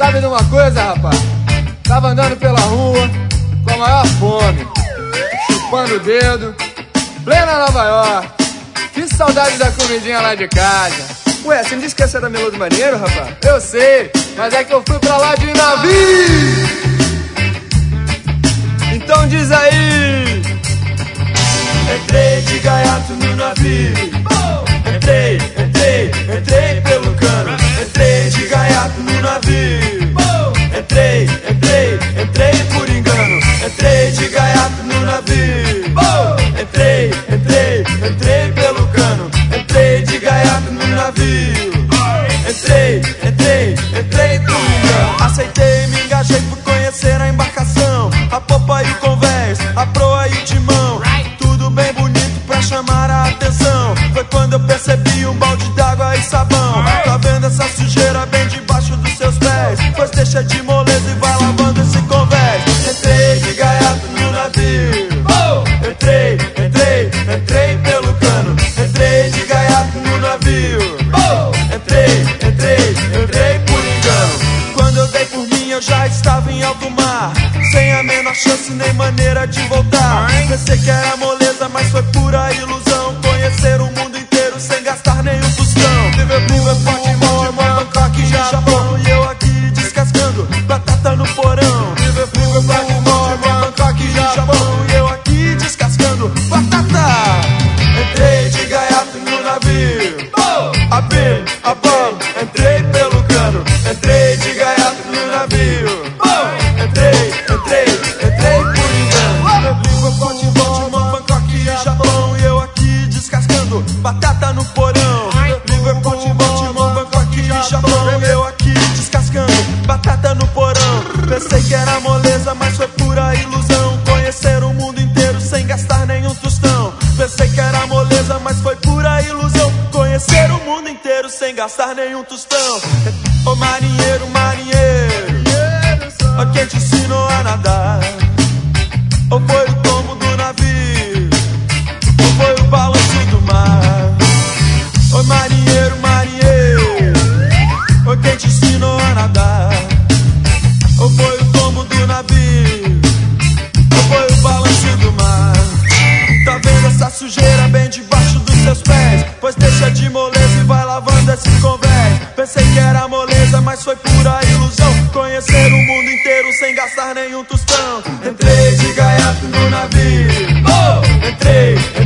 Sabe de uma coisa, rapaz? Tava andando pela rua com a maior fome, chupando o dedo, plena Nova York. Que saudade da comidinha lá de casa. Ué, você não disse que essa era Melô do Marinheiro, rapaz? Eu sei, mas é que eu fui pra lá de navio. Então diz aí. Entrei de gaiato no navio. Entrei pelo cano. Entrei de gaiato no navio. Entrei por engano. Entrei de gaiato no navio. Entrei pelo cano. Entrei de gaiato no navio. Entrei por engano. Aceitei, me engajei por conhecer a embarcação, a popa e o convés, a proa e o timão. Tudo bem bonito pra chamar a atenção. Foi quando eu percebi um balde d'água e sabão. Tá vendo essa sujeira bem debaixo dos seus pés? Pois deixa de moleza e vai lavando esse convés. Entrei de gaiato no navio. Entrei pelo cano. Entrei de gaiato no navio. Entrei por engano. Quando eu dei por mim eu já estava em alto mar, sem a menor chance nem maneira de voltar. Pensei que era moleza, mas foi pura ilusão. Conhecer o mundo inteiro sem gastar nenhum tostão. Liverpool, Baltimore, Bangkok, Japão, e eu aqui descascando batata no porão. Liverpool, Baltimore, Bangkok, Japão, e eu aqui descascando batata. Entrei de gaiato no navio. Abim, entrei pelo cano. Entrei de gaiato no navio. Entrei por engano. Liverpool, Baltimore, Bangkok, Japão, e eu aqui descascando batata no porão. Liverpool, Baltimore, Bangkok, Japão, e eu aqui descascando batata no porão. Pensei que era moleza, mas foi pura ilusão. Conhecer o mundo inteiro sem gastar nenhum tostão. Pensei que era moleza, mas foi pura ilusão. Conhecer o mundo inteiro sem gastar nenhum tostão. Ô marinheiro, quem te ensinou a nadar? Ou foi o tombo do navio? Ou foi o balanço do mar? Ô marinheiro, quem te ensinou a nadar? Ou foi o tombo do navio? Ou foi o balanço do mar? Tá vendo essa sujeira bem debaixo dos seus pés? Pois deixa de moleza e vai lavando esse convés. Pensei que era moleza, mas foi pura ilusão. Conhecer o mundo inteiro sem gastar nenhum tostão. Entrei de gaiato no navio. Entrei